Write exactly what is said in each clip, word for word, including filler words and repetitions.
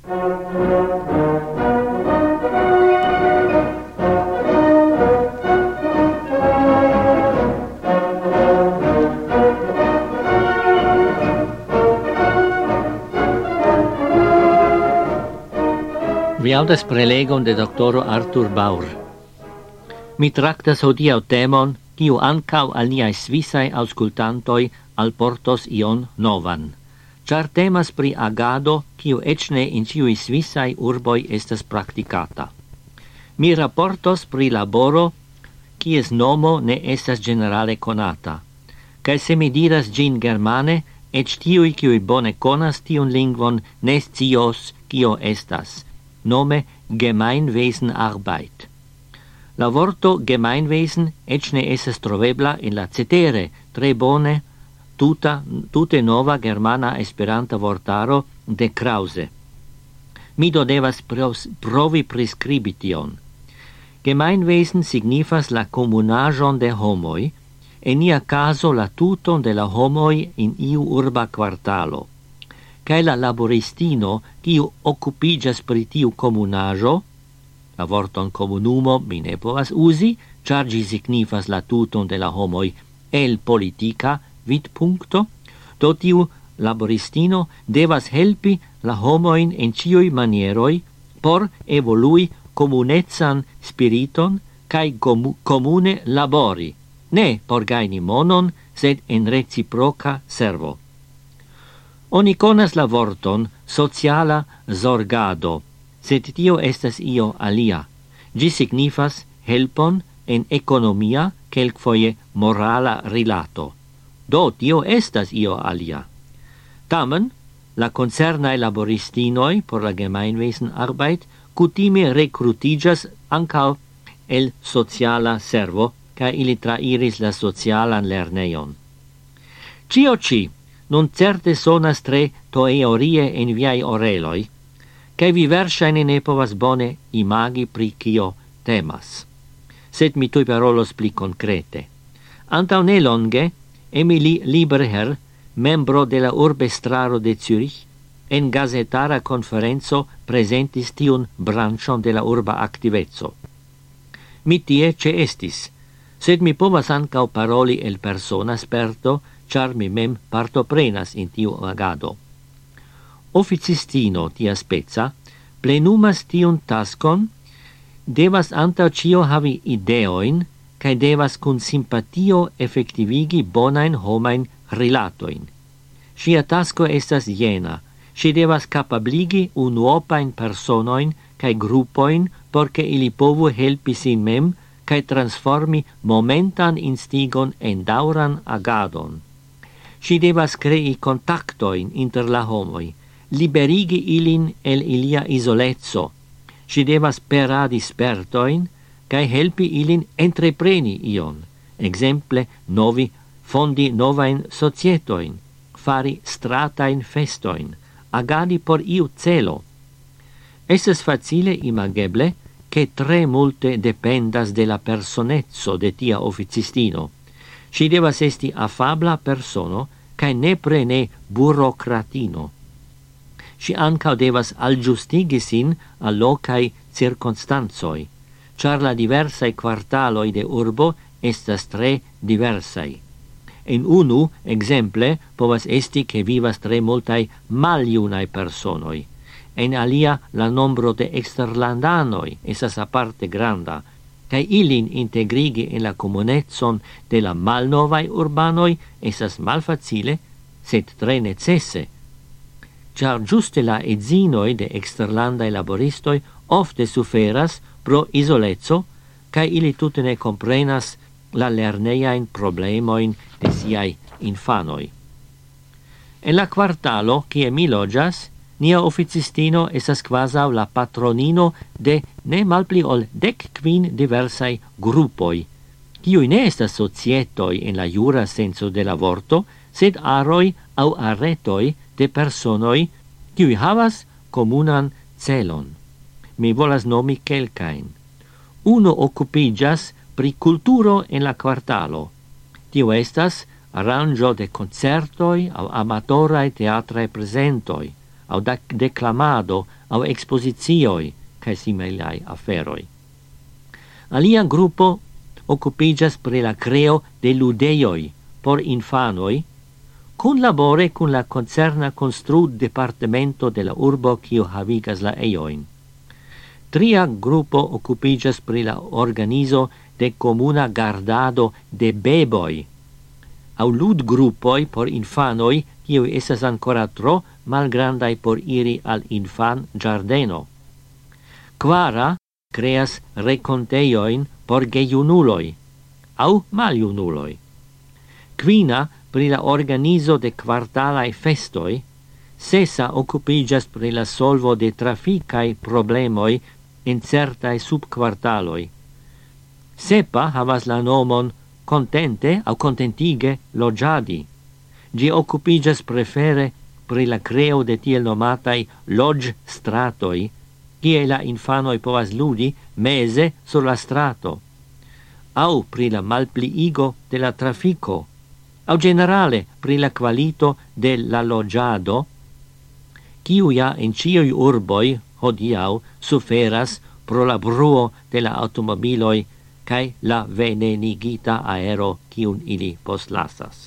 Vi audas prelegon de doctoro Arthur Baur. Mi tractas hodiaŭ temon, kiu ankaŭ al niaj svisaj aŭskultantoj alportos ion novan, ĉar temas pri agado, kiu eĉ ne in ĉiuj svisaj urboj estas praktikata. Mi raportos pri laboro, kies nomo ne estas generale konata, kaj se mi diras ĝin germane, eĉ tiuj, kiuj bone konas tiun lingvon, ne scios kio estas. Nome Gemeinwesenarbeit. La vorto Gemeinwesen ec ne esas trovebla in la cetere tre bone tuta, tute nova germana esperanta vortaro de Krause. Mi do devas pros, provi prescribi tion. Gemeinwesen signifas la comunajon de homoi, en nia caso la tuton de la homoi in iu urba quartalo. Cae la laboristino, kiu occupigas pri tiu comunajo, la vorton comunumo mi ne povas usi, char gi signifas la tuton de la homoi el politica vid puncto, do tiu laboristino devas helpi la homoin en cioi manieroi por evolui comunezan spiriton cae comu comune labori, ne por gaini monon, sed en reciproca servo. Oni conas la vorton sociala zorgado, sed tio estas io alia. Gi signifas helpon en economia, kelkfoje morala rilato. Do tio estas io alia. Tamen, la concernae laboristinoi por la Gemeinwesenarbeit kutime recrutigas ancau el sociala servo, ca ili trairis la socialan lerneion. Cio ci, nun certe sonas tre toeorie en viai oreloi, cae vi versaine ne povas bone imagi pri cio temas. Sed mi tui parolos pli concrete. Antau ne longe, Emily Lieberherr, membro de la urbestraro de Zürich, en gazetara conferenzo presentis tiun branchon de la urba activezzo. Mi tie ce estis, sed mi povas ancau paroli el persona sperto, char mi mem partoprenas in tiu agado. Officistino tia spezza, plenumas tiun taskon, devas antau cio havi ideoin, cae devas cun simpatio effectivigi bonain homain rilatoin. Sia tasko estas jena, si devas capabligi unuopain personoin cae gruppoin, porce ili povu helpi sin mem, cae transformi momentan instigon en dauran agadon. Si devas crei contactoin inter la homoi, liberigi ilin el ilia isolezzo. Si devas peradi spertoin, cae helpi ilin entrepreni ion, exemple novi fondi novain societoin, fari stratain festoin, agadi por iu celo. Estes facile imageble, che tre multe dependas de la personezzo de tia officistino. Si devas esti afabla persono, cae nepre ne burocratino. Si ancau devas aljustigi sin a locai circonstanzoi, char la diversae quartaloi de urbo estas tre diversai. En unu, exemple, povas esti che vivas tre multai maliunai personoi. En alia, la nombro de exterlandanoi esas aparte granda, cae ilin integrigi in la comunetson de la malnovai urbanoi esas malfacile, sed tre necesse. Char giuste la edzinoi de exterlandai laboristoi ofte suferas pro isolezzo, cae ili tute ne comprenas la lerneiain problemoin de siai infanoi. En la quartalo, kie mi logias, nia officistino esas quasau la patronino de ne malpli ol dec quin diversai gruppoi, kiui ne estas societoi en la jura senso de la vorto, sed aroi au arretoi de personoi kiui havas comunan celon. Mi volas nomi kelkain. Uno occupigas pri culturo en la quartalo. Tio estas arrangio de concertoi au amatorae teatrae presentoi, au da declamado au exposizioi cae similai aferoi. Alia gruppo occupigas pri la creo de ludeioi por infanoi, cun labore cun la concerna constru departamento de la urbo quio havigas la eioin. Tria gruppo occupigas pri la organizo de comuna gardado de beboi, au lud gruppoi por infanoi quio esas ancora tro malgrandai por iri al infan giardeno. Quara creas reconteioin por geiunuloi, au maliunuloi. Quina pri la organizo de quartalai festoi, sesa occupigas pri la solvo de traficai problemoi in certai subquartaloi. Sepa havas la nomon contente au contentige logiadi. Gi occupigas prefere pri la creo de tiel nomatai lodge stratoi, kie la infanoi povas ludi mese sur la strato, au pri la malpliigo de la trafico, au generale pri la qualito de la logiado, quiuia in ciui urboi hodiau suferas pro la bruo de la automobiloi cae la venenigita aero quiun ili postlasas.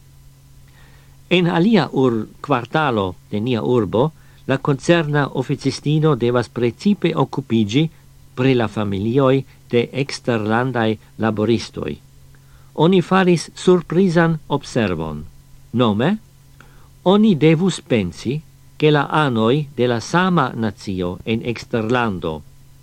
En alia ur quartalo de nia urbo, la concerna officistino devas precipe occupigi pri la familioi de exterlandai laboristoi. Oni faris surprisan observon. Nome, oni devus pensi che la anoi de la sama nazio en exterlando,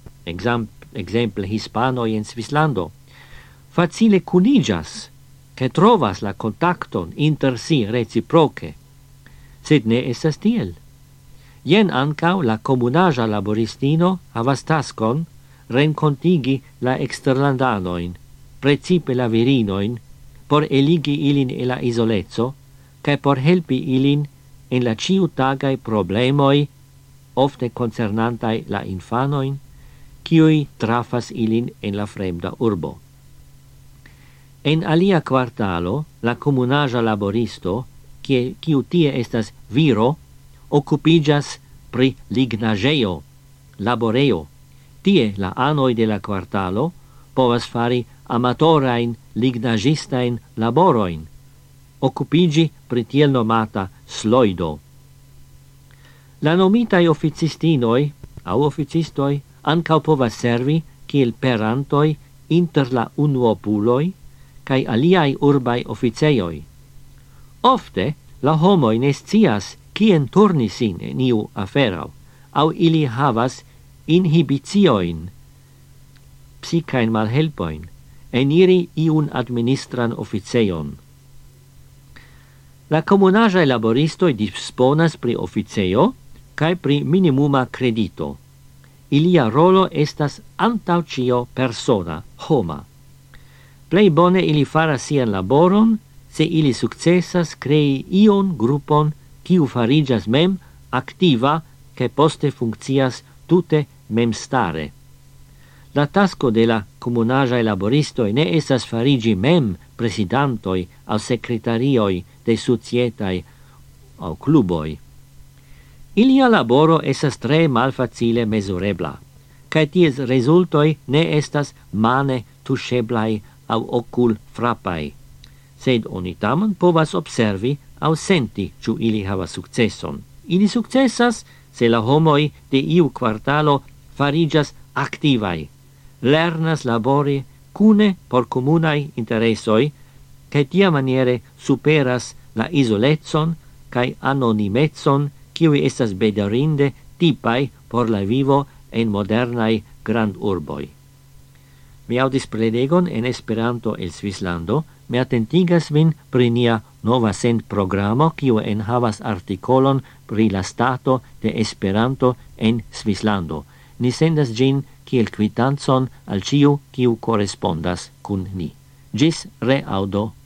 exemple hispanoi en Svislando, facile cunigas, che trovas la contacton inter si reciproce, sed ne esas tiel. Ien ancau la comunaja laboristino havas taskon rencontigi la exterlandanoin, precipe la virinoin, por eligi ilin e la isolezzo, cae por helpi ilin en la ciutagai problemoi, ofte concernantai la infanoin, quiui trafas ilin en la fremda urbo. En alia quartalo, la comunaja laboristo, quiu tie estas viro, occupigas pri lignageo, laboreo. Tie la anoi de la quartalo povas fari amatorain lignagistain laboroin, occupigi pri tiel nomata sloido. La nomitai officistinoi, au officistoi, ancau povas servi kiel perantoi inter la unuopuloi cae aliai urbai officeioi. Ofte la homoi ne scias quien turni sin en iu aferau, au ili havas inhibicioin, psicain malhelpoin, eniri iun administran officeion. La comunajae laboristoi disponas pri officeio cae pri minimuma credito. Ilia rolo estas antau cio persona, homa. Plei bone ili faras sian laboron, se ili successas crei ion gruppon quiu farigas mem activa che poste funccias tute mem stare. La tasco de la comunajae laboristoi ne esas farigi mem presidantoi au secretarioi de societai au cluboi. Ilia laboro esas tre malfacile mesurebla, cae ties resultoi ne estas mane tuscheblai au ocul frappai, sed oni tamen povas observi au senti ciu ili havas successon. Ili successas se la homoi de iu quartalo farigas activai, lernas labori cune por comunai interessoi, cae tia maniere superas la isolezzon cae anonimezzon quiui estas bedarinde tipai por la vivo en modernai grand urboi. Mi audis prelegon en Esperanto el Svislando, me attentigas vin pri nia nova send programo quiu enhavas articolon pri la stato de Esperanto en Svislando. Ni sendas gin kiel kvitanzon al ciu kiu correspondas kun ni. Gis reaudo.